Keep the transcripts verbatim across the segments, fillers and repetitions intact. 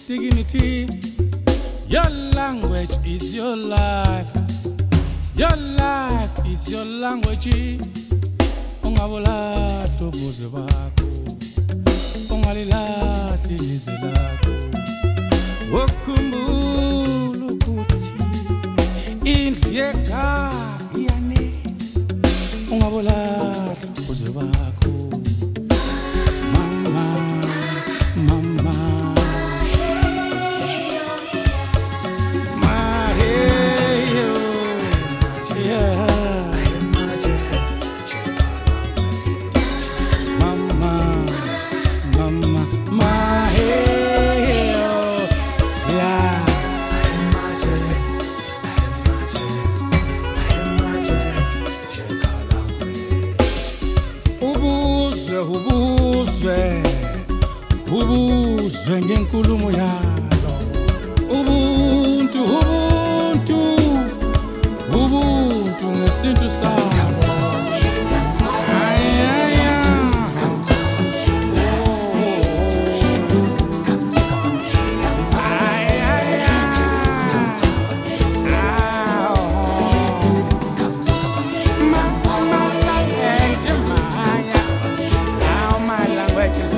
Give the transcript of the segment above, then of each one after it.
dignity. Your language is your life. Your life is your language. Ungabula tobuze bako, ungalila tilize lako. Wokumbulu kuti indiyeka iyane. Ungabula tobuze bako, mama, mama. Ubuzwe ngenkulumo yalo. Ubuntu, ubuntu, ubuntu ngesintu salo. Ay, ay, ay. Ay, ay, ay. My, my language, Maya. Now my language is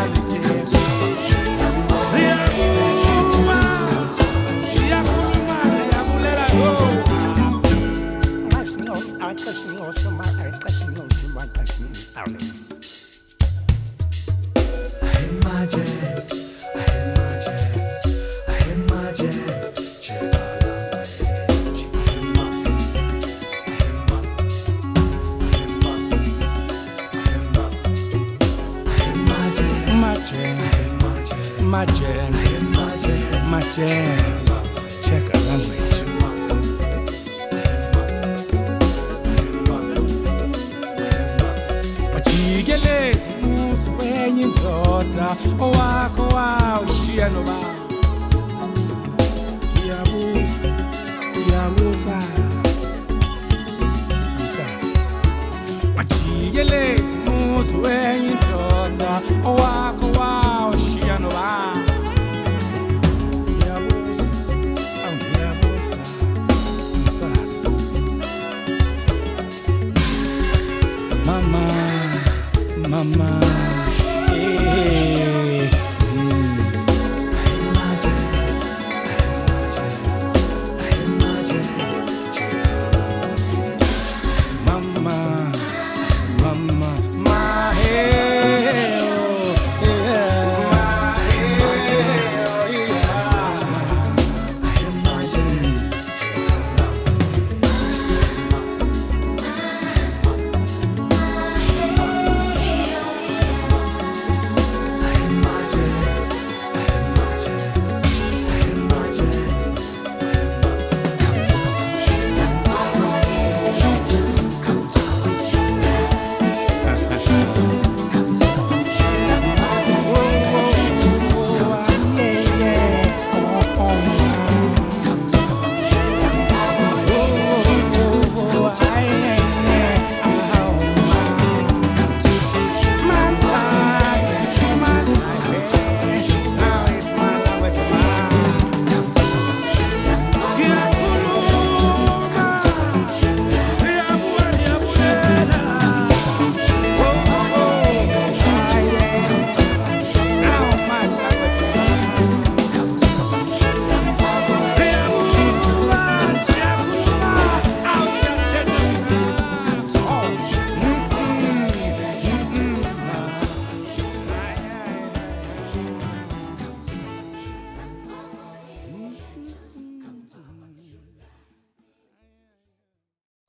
my jazz, my jazz, check a language. Wajigelezi muswenye ndoda, owako wa ushia no ba. Yabuza, yabuza. Wajigelezi muswenye ndoda, owako wa ushia no ba. Mama, mama.